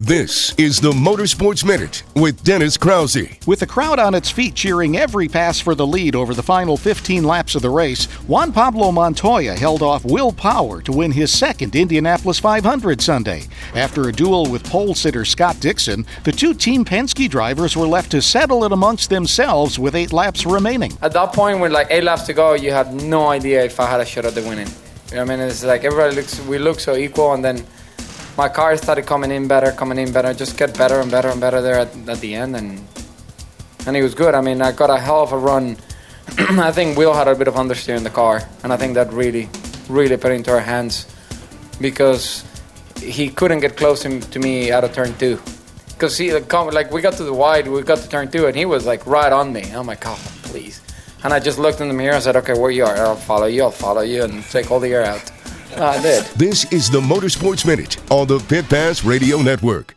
This is the Motorsports Minute with Dennis Krause. With the crowd on its feet cheering every pass for the lead over the final 15 laps of the race, Juan Pablo Montoya held off Will Power to win his second Indianapolis 500 Sunday. After a duel with pole sitter Scott Dixon, the two Team Penske drivers were left to settle it amongst themselves with 8 laps remaining. At that point, with like 8 laps to go, you had no idea if I had a shot at the winning. You know what I mean? It's like we look so equal, and then my car started coming in better, just get better and better and better there at the end, and it was good. I mean, I got a hell of a run. I think Will had a bit of understeer in the car, and I think that really put it into our hands, because he couldn't get close to me out of turn 2. Because we got to the wide, we got to turn 2, and he was like right on me. I'm like, oh, please. And I just looked in the mirror and said, okay, where you are, I'll follow you, and take all the air out. I did. This is the Motorsports Minute on the Pit Pass Radio Network.